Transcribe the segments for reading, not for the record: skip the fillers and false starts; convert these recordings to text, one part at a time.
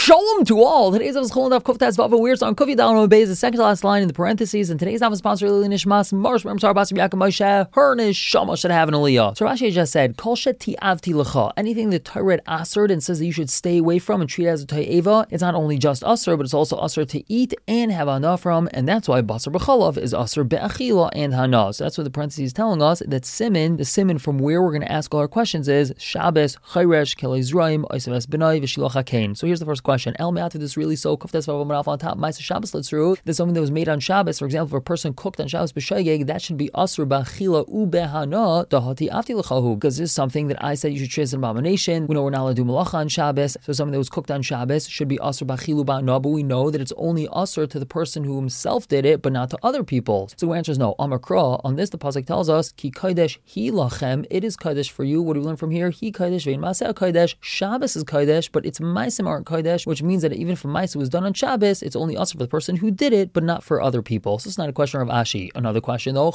Shalom to all. Today's Avos Cholon Daf Kuftas Vav. We're on Kufi Dalon Obey, the second to last line in the parentheses. And today's Avos sponsor Lili Nishmas Marsh Memsar Basim Yaakov Moshe. Her Nishama should have an aliyah. So Rashi just said, Kol Sheti Avti Lecha. Anything that Torah assered and says that you should stay away from and treat it as a To'eva, it's not only just asser, but it's also asser to eat and have hana from. And that's why Basar B'chalav is asser be'achila and hana. So that's what the parentheses is telling us. That siman, the siman from where we're going to ask all our questions is Shabbos, Chayresh, Kelei Zraim, Oisav Benai, V'shiloch HaKain. So here's the first question. El Me'at, this really so Kuftes Vav Malaf on top. Ma'aseh Shabbos Litzru. There's something that was made on Shabbos. For example, if a person cooked on Shabbos b'shogeg, that should be asur b'achila u behana dahati avti lechahu. Because this is something that I said you should treat as an abomination. We know we're not allowed to do malacha on Shabbos, so something that was cooked on Shabbos should be asur b'achilu ba'ana. But we know that it's only asur to the person who himself did it, but not to other people. So the answer is no. Amakra. On this, the pasuk tells us ki kodesh hi lachem. It is kodesh for you. What do we learn from here? Hi kodesh ve'in maaseh kodesh. Shabbos is kodesh, but its ma'asim aren't kodesh, which means that even if a ma'aseh was done on Shabbos, it's only asur for the person who did it, but not for other people. So it's not a question of Ashi. Another question though,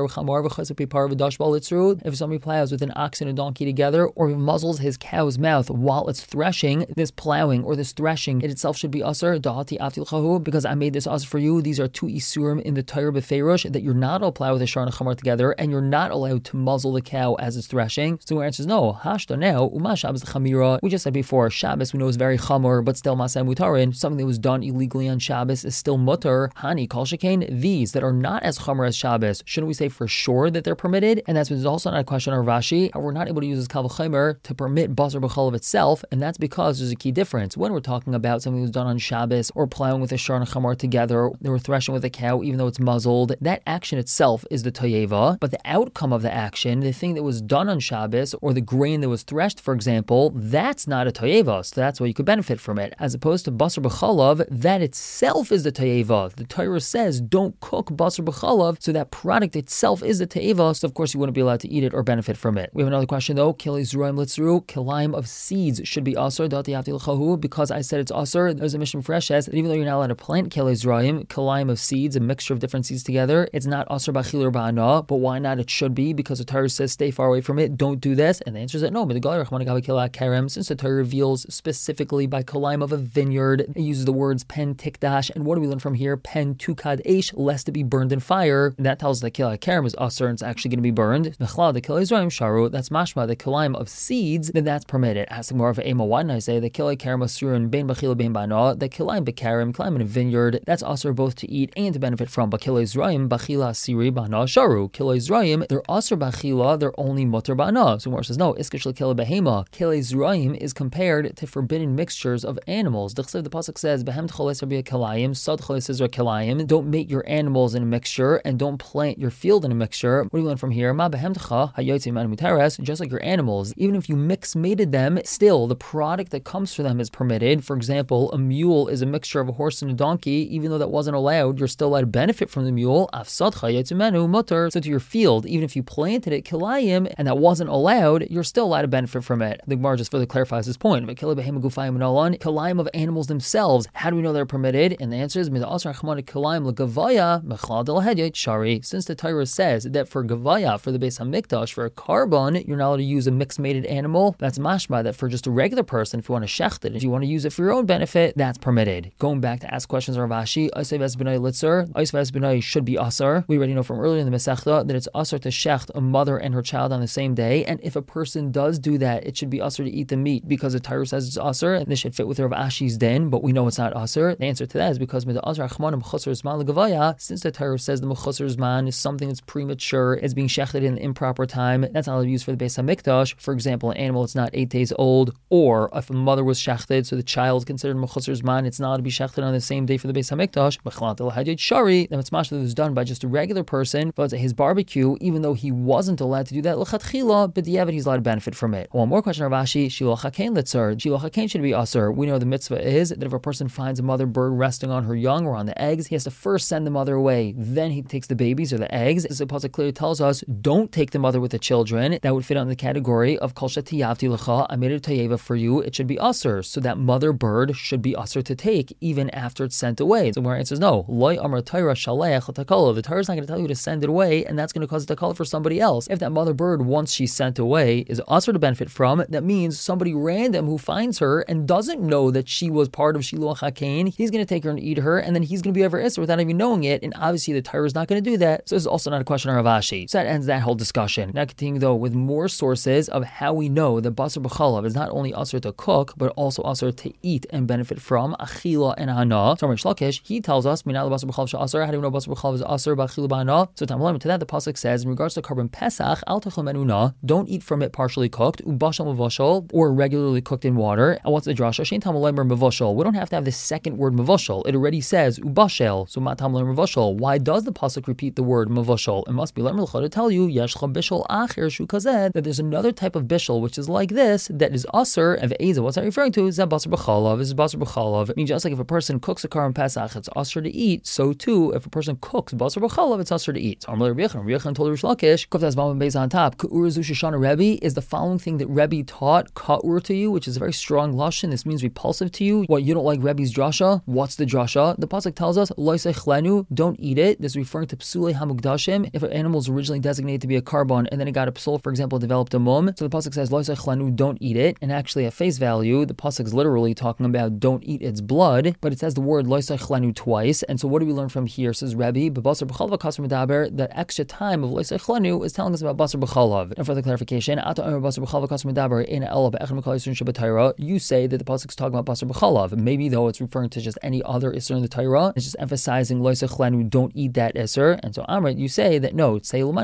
if somebody plows with an ox and a donkey together, or he muzzles his cow's mouth while it's threshing, this plowing or this threshing, it itself should be asur, because I made this asur for you. These are two isurim in the Torah b'feirush, that you're not allowed to plow with a shar and a chamar together, and you're not allowed to muzzle the cow as it's threshing. So our answer is no. Hashta now, Uma Shabbos chamira. We just said before, Shabbos we know is very chamor, but still maseh mutarin. Something that was done illegally on Shabbos is still mutter. Hani kol shekain, these that are not as chamor as Shabbos, shouldn't we say for sure that they're permitted? And that's also not a question of Rashi. We're not able to use this kal v'chomer to permit basar b'chalav itself, and that's because there's a key difference. When we're talking about something that was done on Shabbos, or plowing with a shar and a chamar together, they were threshing with a cow even though it's muzzled, that action itself is the toyeva, but the outcome of the action, the thing that was done on Shabbos, or the grain that was threshed, for example, that's not a toyeva, so that's why you could benefit from it. As opposed to basar b'chalav, that itself is the toyeva. The Torah says don't cook basar b'chalav, so that product itself is the toyeva, so of course you wouldn't be allowed to eat it or benefit from it. We have another question though. Kilei zruim litzru, kilaim of seeds should be asur, dati avti l'chahu, because I said it's asur. There's a mission fresh says that even though you're not allowed to plant kilei zruim, kilaim of seeds, a mixture of different seeds together, it's not asur b'achil or ba'ana, but why not? It should be, because the Torah says stay far away from it, don't do this. And the answer is that no, since the Torah reveals specifically by kilaim of a vineyard, it uses the words pen tikdash, and what do we learn from here? Pen tukad eish, lest to be burned in fire. And that tells us that kilei kerem is asur and it's actually going to be burned. The kilei zraim sharu, that's mashma, the kilaim of seeds, then that's permitted. Asking more of a ema, why didn't I say the kilei kerem asurun bein b'chila bein ba'ana, the kilaim b'kerem, kilaim in a vineyard, that's asur both to eat and to benefit from. But kilei zraim b'chila asiri ba'ana sharu, kilei zraim, they're asur b'chila, they're only mutter ba'ana. So Gemara says no, iskish l'kilei behema. Kilei zraim is compared to forbidden mixtures of animals. The pasuk says behem tcholes rabbi kilayim, sad choles izra kilayim. Don't make your animals in a mixture and don't plant your field in a mixture. What do we learn from here? Ma behem tcha hayotzi man mutares. Just like your animals, even if you mated them, still the product that comes from them is permitted. For example, a mule is a mixture of a horse and a donkey. Even though that wasn't allowed, you're still allowed to benefit from the mule. Afsad hayotzi manu mutter. So to your field, even if you planted it kilayim and that wasn't allowed, you're still allowed to benefit from it. The Gemara just further clarifies this point. But kilayim of animals themselves, how do we know they're permitted? And the answer is since the Torah says that for gavaya, for the Beis Hamikdash, for a carbon, you're not allowed to use a mixed mated animal. That's mashma that for just a regular person, if you want to shecht it, if you want to use it for your own benefit, that's permitted. Going back to ask questions of Rav Ashi, Oisav es b'nai litzer, Oisav es b'nai should be asar. We already know from earlier in the Masechta that it's asar to shecht a mother and her child on the same day, and if a person does do that, it should be asar to eat the meat because the Torah says it's asar, and this should fit with Rav Ashi's din, but we know it's not asar. The answer to that is because since the Torah says the mechusar zman is something that's premature, it's being shechted in the improper time, that's not used for the Beis Hamikdash. For example, an animal that's not 8 days old, or if a mother was shechted, so the child is considered mechusar zman, it's not to be shechted on the same day for the Beis Hamikdash. Then it's mashma that was done by just a regular person, but at his barbecue, even though he wasn't allowed to do that l'chatchila, but the he's allowed to benefit from it. One more question of Rashi, shiloch hakein litzar. Shiloch hakein should be asar. We know the mitzvah is that if a person finds a mother bird resting on her young or on the eggs, he has to first send the mother away. Then he takes the babies or the eggs. As the pasuk clearly tells us, don't take the mother with the children. That would fit on the category of kol shetiyavti lecha. I made a tayeva for you. It should be asar. So that mother bird should be asar to take even after it's sent away. So where it says no, loy amar Torah shalech l'takala. The Torah is not going to tell you to send it away, and that's going to cause a takala for somebody else. If that mother bird, once she's sent away, is asar to benefit from, that means somebody random who finds her and doesn't know know that she was part of Shiluach HaKain, he's going to take her and eat her, and then he's going to be over Isser without even knowing it, and obviously the Torah is not going to do that, so this is also not a question of Rav Ashi. So that ends that whole discussion. Now continuing though with more sources of how we know that Basar B'chalav is not only Asr to cook, but also Asr to eat and benefit from Achila and Hana. So Rish Lakish, he tells us, Minal Basar B'chalav Sha'asr, how do we know Basar B'chalav is Asr B'achila B'Hana? So to that the Pasuk says, in regards to carbon Pesach, Al Techel Menuna, don't eat from it partially cooked, Ubashal Mavashal, or regularly cooked in water. And what's the drasha? Shein Tamalemer Mavashal. We don't have to have the second word Mavashal. It already says Ubashel, so Mat Tamalemer Mavashal. Why does the Pasuk repeat the word Mavashal? It must be Lemel to tell you, Yeshcha Bishal Acher Shu Kazed, that there's another type of Bishal which is like this, that is Asr of Eza. What's that referring to? Is that Basar B'chalav? Is Basar B'chalav? I mean, just like if a person cooks a Karban Pesach, it's Asr to eat, so too, if a person cooks Basar B'chalav, it's Asr to eat. So Rabbi Yechon told Rish Lakish, Kuftas Bam Beis on top, Ka'ur Zu Shoshana Rebbe is the following thing that Rebbe taught Ka'ur to you, which is a very strong lashon. This means repulsive to you. What, you don't like Rebbe's drasha? What's the drasha? The pasuk tells us, Loisei Chlenu, don't eat it. This is referring to Psulei Hamugdashim. If an animal is originally designated to be a carbon and then it got a psul, for example, developed a mum, so the pasuk says Loisei Chlenu, don't eat it. And actually, at face value, the pasuk is literally talking about don't eat its blood, but it says the word Loisei Chlenu twice. And so what do we learn from here? Says Rebbe, B'Basar B'chalav Kasser Medaber, the extra time of Loisei Chlenu is telling us about Basar B'chalav. And for the clarification, you say that the pasuk is talking about Basar B'chalav. Maybe though it's referring to just any other Isser in the Torah, it's just emphasizing Loisei Chlenu, don't eat that Isser. And so Amrit, you say that no, say go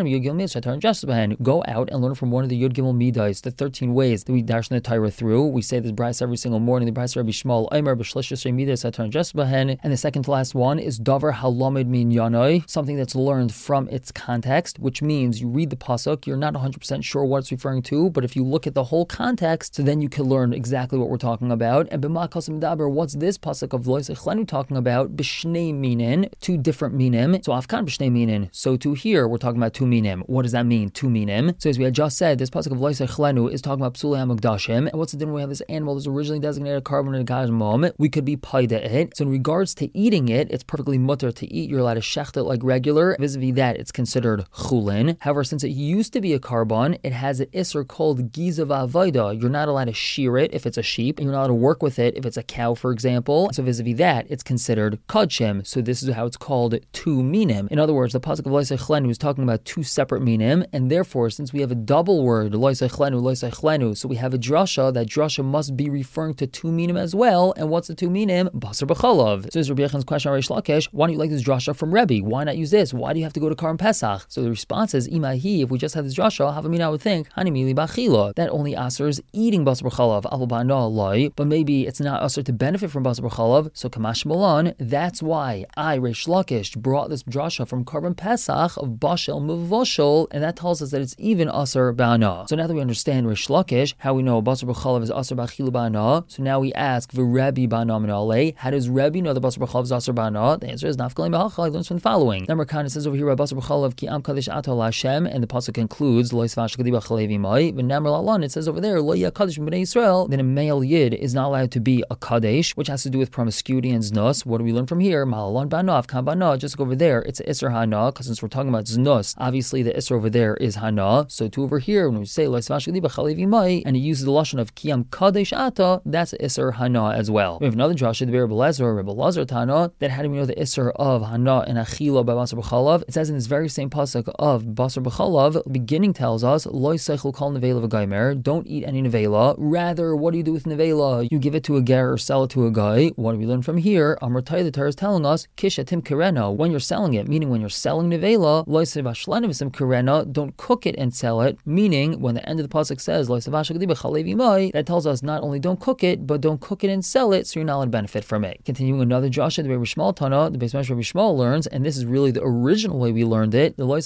out and learn from one of the Yud Gimel Midas, the 13 ways that we dash in the Torah through. We say this Bryce every single morning, the Bryce Rabbi Shmuel Eimer B'Shlish Midas Bahen, and the second to last one is Davar Halamed Min Yanoi, something that's learned from its context, which means you read the pasuk, you're not 100% sure what it's referring to, but if you look at the whole context, so then you can learn exactly what we're talking about. And b'ma kasim daber, what's this pasuk of Loisei Chlenu talking about? B'shnei minin, two different minim. So afkan b'shnei minin. So to here, we're talking about two minim. What does that mean? Two minim. So as we had just said, this pasuk of Loisei Chlenu is talking about psulei hamukdashim. And what's the difference? We have this animal that's originally designated a carbon in a guy's mom. We could be paida it. So in regards to eating it, it's perfectly mutter to eat. You're allowed to shecht it like regular. Vis-a-vis that, it's considered chulin. However, since it used to be a carbon, it has an isser called giza v'avoda. You're not allowed to shear it if it's a sheep, and you're not allowed to work with it if it's a cow, for example. So vis-a-vis that, it's considered kodshim. So this is how it's called two minim. In other words, the pasuk of Loisei Chlenu is talking about two separate minim, and therefore, since we have a double word, Loisei Chlenu, so we have a drasha, that drasha must be referring to two minim as well. And what's the two minim? Basar B'chalav. So this is Rabbi Yechan's question on Rish Lakish, why don't you like this drasha from Rebbe? Why not use this? Why do you have to go to Karban Pesach? So the response is, Imahi, if we just had this drasha, I would think, Hanimili B'achila, that only asers eating Basar B'chalav, Aval Ba'ana Loi, but maybe it's not aser to benefit from Basar B'chalav, so Kamash Malan, that's why I, Rish Lakish, brought this drasha from Karban Pesach of Bashel Mavoshel, and that tells us that it's even aser Ba'ana. So now that we understand Rish Lakish, how we know Basar B'chalav is aser B'achila Ba'ana, so now we ask, V'Rebbe Ba'ana Minale, how does Rebbe know that Basar B'chalav is aser Ba'ana? The answer is Nafkalei Mehacha. He learns from the following. Number Khan, it says over here about Basar B'chalav Ki Am Kadesh Ato Hashem, and the pasuk concludes Lois Vashkadiba Chalevi Mai. But Namar Lalan, it says over there Lo Ya Kadesh B'nei Yisrael. Then a male yid is not allowed to be a kadesh, which has to do with promiscuity and znus. What do we learn from here? Malalan Banav Kan Bana. Just go over there, it's an Isser Hana, because since we're talking about znus, obviously the Isser over there is Hana. So to over here, when we say Lois Vashkadiba Chalevi Mai, and he uses the lashon of Ki Am Kadesh Ata, that's Isser Hana as well. We have another drasha, the Rebbe Lazar Tana, that how do we know the Isser of Hana and Achila by Basar B'chalav? It says in this very same pasuk of Basar B'chalav, the beginning tells us, Loi Seichel Kol Nevela V'Gaimer, don't eat any Nevela. Rather, what do you do with Nevela? You give it to a ger or sell it to a guy. What do we learn from here? Amratai, the Torah is telling us, Kishatim Kerena, when you're selling it, meaning when you're selling Nevela, Loi Sevashlan V'Sim Kerena, don't cook it and sell it, meaning when the end of the pasuk says, Loi Sevashkadiba Chalevi Mai, that tells us not only don't cook it, but don't cook it and sell it, so you're not allowed to benefit from it. Continuing another Joshua, the Rebbe Shmuel Tana, the Beis Medrash Rebbe Shmuel learns, and this is really the original way we learned it. The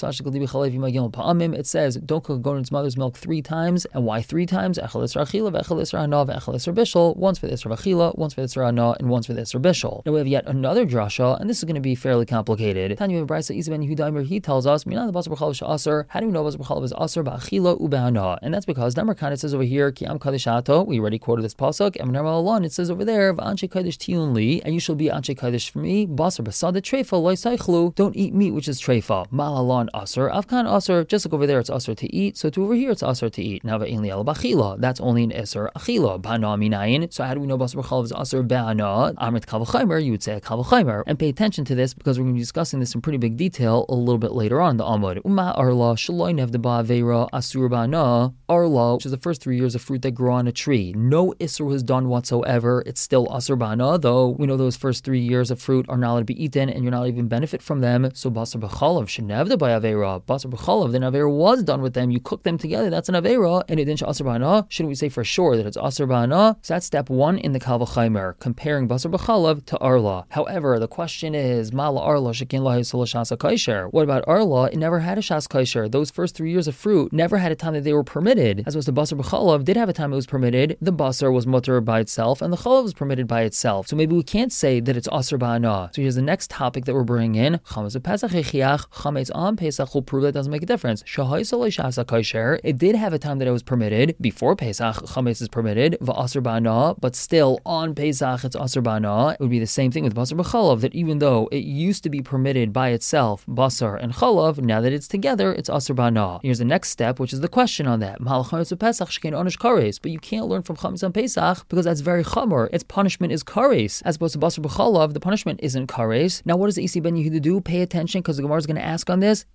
it says, don't cook a goat in its mother's milk 3 times. And why 3 times? Echel Isra Achila, Echel Isra Hana, Echel Isra Bishul, once for the Isra Achila, once for the Isra Hana, and once for the Isra Bishul. Now we have yet another drasha, and this is going to be fairly complicated. Tanya Brisa Isa ben Yehuda, he tells us, Minan the Basar B'chalav Sha'asar, how do we know Basar B'chalav is Asar Ba'achila U'Behana? And that's because Namar Khan, it says over here, Ki Am Kadesh Ato, we already quoted this pasuk, and Namar Alon, it says over there, V'Anshe Kadesh Tiyun Li, and you shall be Anshe Kadesh for me, Basar B'Sada Treifa, Loi Seichlu, don't eat meat which is Treifa. Malalon Asar, Afkan Asar, just like over there it's Asar to eat, so to over here it's Asar to eat. Now V'Ein Li Al B'Achila, that's only an Isser Achila. Bana Minayin, So how do we know basar b'chalav is aser ba'ana? Amrit kal v'chaimer, you would say a kal v'chaimer. And pay attention to this because we're going to be discussing this in pretty big detail a little bit later on in the Amud. Uma arla shaloi nevda ba'avera asur ba'ana. Arla, which is the first 3 years of fruit that grow on a tree. No isser was done whatsoever. It's still asur ba'ana, though we know those first 3 years of fruit are not allowed to be eaten and you're not even benefit from them. So basar b'chalav shenevda ba'avera. Basar b'chalav, then avera was done with them. You cook them together. That's an avera. And it didn't asur ba'ana. Shouldn't we say for sure that it's asur ba'ana? So that's step one in the kal v'chaimer, comparing basar b'chalav to arla. However, the question is, mala arla shekin lahi shasa kaisher. What about arla? It never had a shas kaisher. Those first 3 years of fruit never had a time that they were permitted. As was the basar b'chalav did have a time it was permitted. The basar was mutter by itself, and the chalav was permitted by itself. So maybe we can't say that it's asur ba'ana. So here's the next topic that we're bringing in. Chametz Pesach echiach. Chametz on Pesach will prove that doesn't make a difference. Shahai salei shasa kaisher. It did have a time that it was permitted. Before Pesach, chametz is permitted. V'asur ba'ana, but still on Pesach it's asur ba'ana. It would be the same thing with basar b'chalav, that even though it used to be permitted by itself, basar and chalav, now that it's together, it's asur ba'ana. Here's the next step, which is the question on that. But you can't learn from chametz on Pesach because that's very chamor. Its punishment is kares. As opposed to basar b'chalav, the punishment isn't kares. Now what does Isi ben Yehuda do? Pay attention because the Gemara is going to ask on this.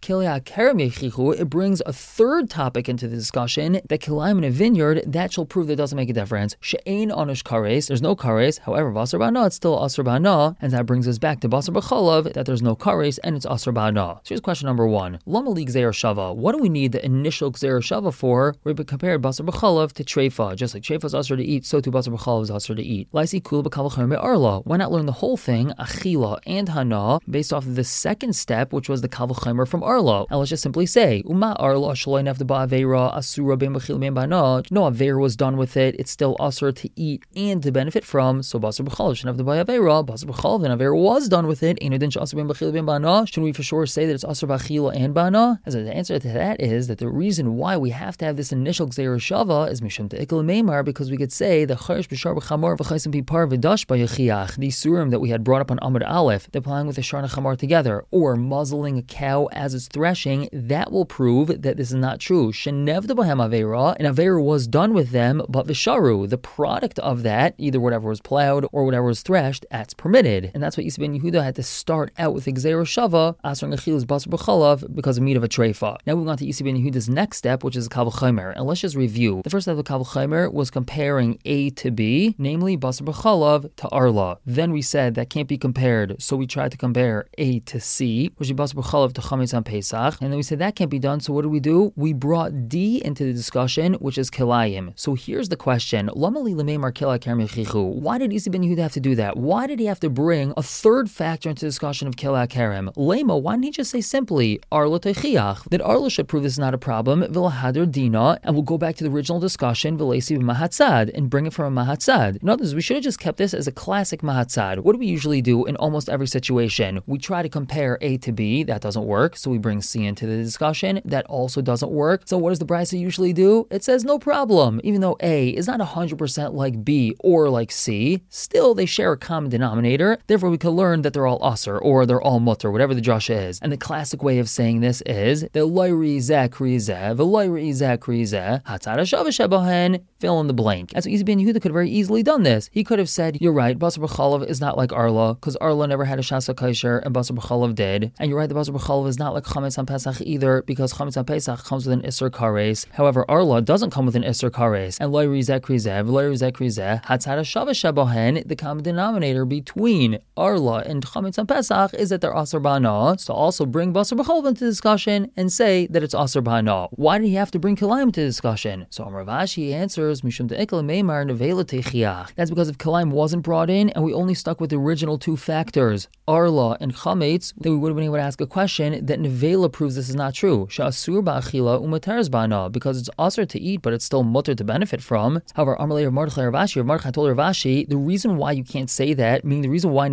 It brings a third topic into the discussion, that kilayim in a vineyard, that shall prove that it doesn't make a difference. She'ein anush kares, there's no kares. However, basar ba'ana, it's still asur ba'ana, and that brings us back to basar b'chalav, that there's no kares and it's asur ba'ana. So here's question number one. Lama li gzeir shava. What do we need the initial gzeir shava for? We compared basar b'chalav to treifa. Just like treifa is asur to eat, so too basar b'chalav is asur to eat. Laisi kula b'kal v'chaimer arla. Why not learn the whole thing, achila and hana, based off of the second step, which was the kal v'chaimer from arla? And let's just simply say, uma arla shaloi nefda ba'avera asura ben b'chil ben ba'ana. No avera was done with it. It's still asur to eat and to benefit from. So basar b'chalav shenevda ba'avera. Basar b'chalav and avera was done with it. Eno din she'asur ben b'chil ben ba'ana. Shouldn't we for sure say that it's asur b'achila and ba'ana? As the answer to that is that the reason why we have to have this initial gzeir shava is mishum te'ikal meimar, because we could say the chayrish b'shar b'chamor v'chaysim b'par v'dash b'yachiach, the surim that we had brought up on Amud Aleph, they're applying with the shar and chamor together, or muzzling a cow as it's threshing, that will prove that this is not true. Shenevda b'hem avera, and avera was done with them, but v'sharu, the product of that, either whatever was plowed or whatever was threshed, that's permitted. And that's what Isi ben Yehuda had to start out with gzeir shava, asr nechilus basar b'chalav, because of meat of a treifa. Now we go on to Isi ben Yehuda's next step, which is kal v'chaimer. And let's just review. The first step of kal v'chaimer was comparing A to B, namely basar b'chalav to arla. Then we said that can't be compared, so we tried to compare A to C, which is basar b'chalav to chametz on Pesach. And then we said that can't be done, so what do? We brought D into the discussion, which is kilayim. So here's the question. Why did Isi ben Yehuda have to do that? Why did he have to bring a third factor into the discussion of kila kerem? Lema, why didn't he just say simply arla techiach, that arla should prove this is not a problem, v'lahader dina, and we'll go back to the original discussion, v'leisi b'mahatzad, and bring it from a mahatzad. In other words, we should have just kept this as a classic mahatzad. What do we usually do in almost every situation? We try to compare A to B, that doesn't work, so we bring C into the discussion, that also doesn't work. So what does the Brisa usually do? It says no problem, even though A is not 100% like B or like C, still they share a common denominator, therefore we can learn that they're all asr, or they're all mutter, whatever the drasha is. And the classic way of saying this is the loyri zakri zeh, v'loyri zakri zeh, hatzara shavash fill in the blank. And so Isi ben Yehuda could have very easily done this. He could have said, you're right, basar b'chalav is not like arla, because arla never had a shasa kaisher, and basar b'chalav did. And you're right, the basar b'chalav is not like chametz on Pesach either, because chametz on Pesach comes with an isser kares. However, arla doesn't come with an isser kares. And loyri zakri zeh, v'loyri zakri zeh, hatzara shavash the common denominator between arla and chametz on Pesach is that they're asur ba'ana. So also bring basar b'chalav into discussion and say that it's asur ba'ana. Why did he have to bring kilayim into discussion? So Rav Ashi answers, mishum de'ikal meimar nevela techiach. That's because if kilayim wasn't brought in and we only stuck with the original two factors, arla and chametz, then we would have been able to ask a question that nevela proves this is not true. Sha'asur ba'achila u'materes ba'ana, because it's asur to eat, but it's still mutter to benefit from. However, Amalei Rav Mordechai Rav Ashi told Rav Ashi, the reason why you can't say that, meaning the reason why nevela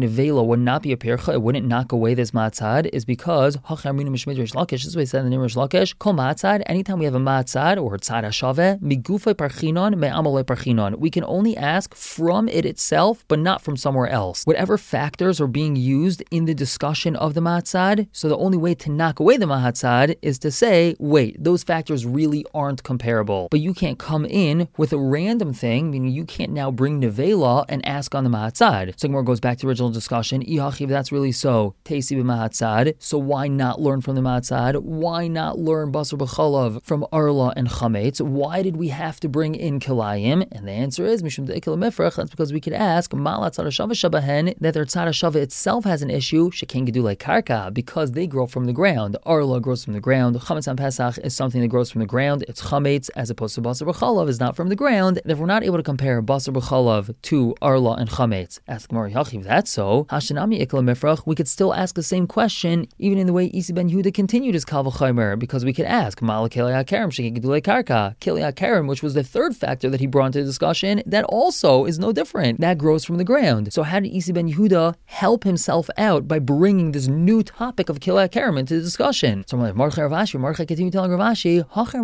nevela would not be a pircha, it wouldn't knock away this matzad, is because this is what he said in the name of Rish Lakish. Kol matzad, anytime we have a matzad or tzad hashave, migufay parchinon me'amalei parchinon. We can only ask from it itself, but not from somewhere else. Whatever factors are being used in the discussion of the matzad, so the only way to knock away the matzad is to say, wait, those factors really aren't comparable. But you can't come in with a random thing, meaning you can't now bring nevela and ask on the matzad. So Gemara goes back to the original discussion. If that's really so, teisi b'matzad. So why not learn from the matzad? Why not learn basar b'chalav from arla and chametz? Why did we have to bring in kilayim? And the answer is mishum de'ikil mifrach. That's because we could ask malat tzad hashava shabahen, that their tzad hashava itself has an issue. Sheken gedulei karka, because they grow from the ground. Arla grows from the ground. Chametz on Pesach is something that grows from the ground. It's chametz, as opposed to basar b'chalav is not from the ground. And if we're not able to compare basar b'chalav to arla and chametz, ask Gemara, if that's so, hashanami ikla mifrach, we could still ask the same question, even in the way Isi ben Yehuda continued his kal v'chomer, because we could ask mal kilei hakarim shekei gedulei karka, kilei hakarim, which was the third factor that he brought into the discussion, that also is no different. That grows from the ground. So how did Isi ben Yehuda help himself out by bringing this new topic of kilei hakarim into the discussion? So I'm like, Mordechai continued telling Rav Ashi,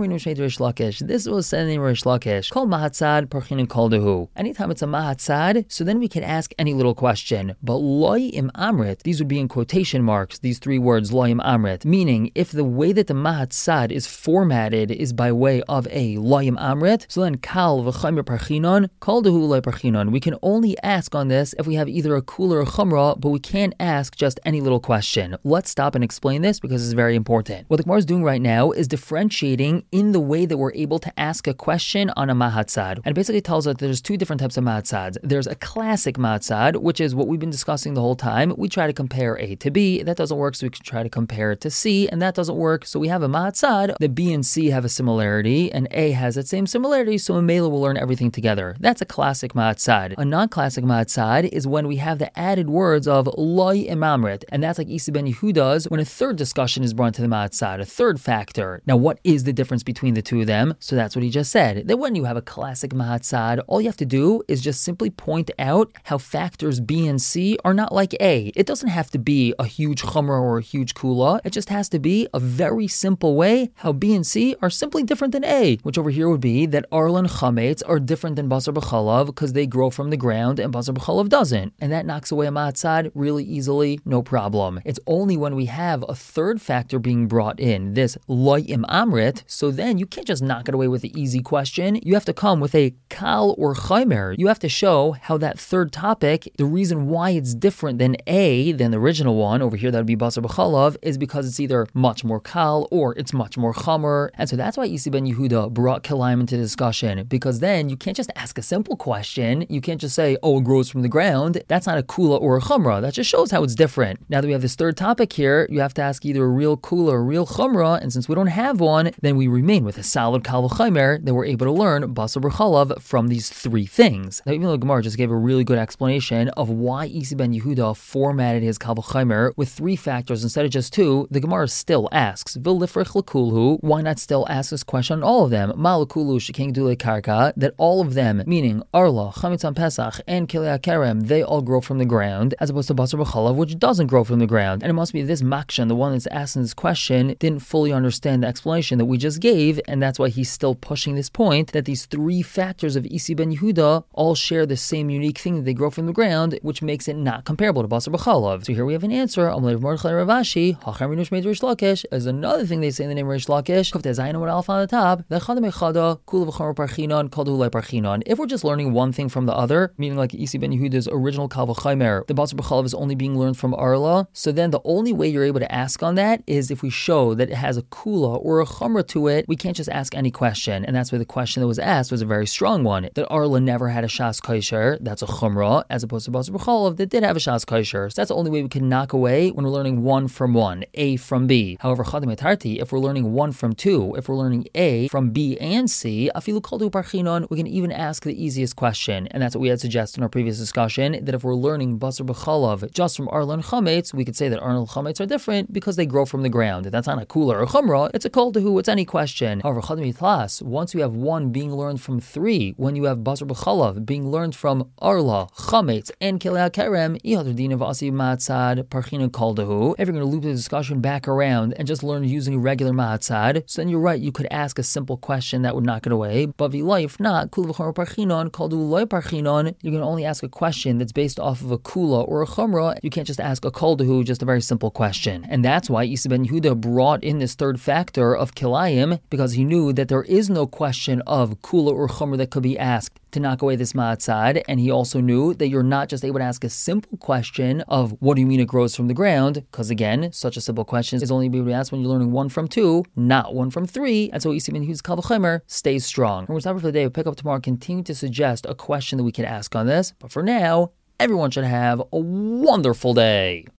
this was said in Rish Lakish, kol mahatzad parchinon kol dehu. Anytime it's a mahatzad, so then we can ask any little question. But loy im amrit, these would be in quotation marks, these three words, loy im amrit, meaning if the way that the mahatzad is formatted is by way of a loy im amrit, so then kal v'chaymer parchinon, kol dehu loy parchinon. We can only ask on this if we have either a kul or a chumrah, but we can't ask just any little question. Let's stop and explain this because it's very important. What the Gemara is doing right now is differentiating in the way that we're able to ask a question on a mahatzad. And it basically tells us that there's two different types of mahatzads. There's a classic mahatzad, which is what we've been discussing the whole time. We try to compare A to B. That doesn't work, so we can try to compare it to C, and that doesn't work. So we have a mahatzad. The B and C have a similarity, and A has that same similarity, so in Mela we'll learn everything together. That's a classic mahatzad. A non-classic mahatzad is when we have the added words of loy imamrit, and that's like Isi ben Yehuda's when a third discussion is brought to the mahatzad, a third factor. Now, what is the difference between the two of them? So that's what he just said. That when you have a classic mahatzad, all you have to do is just simply point out how factors B and C are not like A. It doesn't have to be a huge chumrah or a huge kula. It just has to be a very simple way how B and C are simply different than A, which over here would be that arla and chametz are different than basar b'chalav because they grow from the ground and basar b'chalav doesn't. And that knocks away a mahatzad really easily, no problem. It's only when we have a third factor being brought in, this loy im amrit, so then you can't just knock it away with the easy question. You have to come with a kal or chaymer. You have to show how that third topic, the reason why it's different than A, than the original one, over here that would be basar b'chalav, is because it's either much more kal or it's much more chamer. And so that's why Isi ben Yehuda brought kilayim into the discussion, because then you can't just ask a simple question. You can't just say, oh, it grows from the ground. That's not a kula or a chumrah. That just shows how it's different. Now that we have this third topic here, you have to ask either a real kula or a real chumrah, and since we don't have one, then we remain with a solid kal v'chaymer that we're able to learn basar b'chalav from these three things. Now, even though Gemara just gave a really good explanation of why Isi ben Yehuda formatted his kal v'chaymer with three factors instead of just two, the Gemara still asks, v'lifrich l'kulhu, why not still ask this question on all of them? Ma l'kulhu shekeng gedulei karka, that all of them, meaning arla, chametz on Pesach, and kilei hakarim, they all grow from the ground, as opposed to basar b'chalav, which doesn't grow from the ground. And it must be this makshan, the one that's asking this question, didn't fully understand the explanation that we just gave, and that's why he's still pushing this point that these three factors of Isi ben Yehuda all share the same unique thing that they grow from the ground, which makes it not comparable to basar b'chalav. So here we have an answer. Mordechai Rav Ashi, hachar minush meid Rish Lakish, is another thing they say in the name of Rish Lakish. If we're just learning one thing from the other, meaning like Isi ben Yehuda's original kal v'chaymer, the basar b'chalav is only being learned from arla, so then the only way you're able to ask on that is if we show that it has a kula or a chumrah to it. We can't just ask any question, and that's why the question that was asked was a very strong one. That arla never had a shas kosher, that's a chumrah, as opposed to basar b'chalav that did have a shas kosher. So that's the only way we can knock away when we're learning one from one, A from B. However, chadim etarti, if we're learning one from two, if we're learning A from B and C, afilu kol dehu parchinon, we can even ask the easiest question, and that's what we had suggested in our previous discussion, that if we're learning basar b'chalav just from arla and chametz, we could say that arla and chametz are different because they grow from the ground. That's not a kula or a chumrah, it's a kol dehu, it's any question. However, chadim itlas, once you have one being learned from three, when you have basar b'chalav being learned from arla, chametz, and kilei hakarim, Cherem, Ihadrdina Vasi Matzad, Parchina Kaldahu. If you're going to loop the discussion back around and just learn using a regular Matzad, so then you're right, you could ask a simple question that would knock it away. But if not, Kula V'chomra Parchinon, Kaldu Loy Parchinon, you can only ask a question that's based off of a Kula or a Chumra. You can't just ask a Kaldahu, just a very simple question. And that's why Isa ben Yehuda brought in this third factor of Kilayim, because he knew that there is no question of Kula or Chumra that could be asked to knock away this Ma'atzad, and he also knew that you're not just able to ask a simple question of what do you mean it grows from the ground, because again, such a simple question is only able to be asked when you're learning 1 from 2, not 1 from 3, and so Isa ben Yehuda's Kal V'chomer stays strong. And we're stopping for the day. We'll pick up tomorrow and continue to suggest a question that we can ask on this, but for now, everyone should have a wonderful day.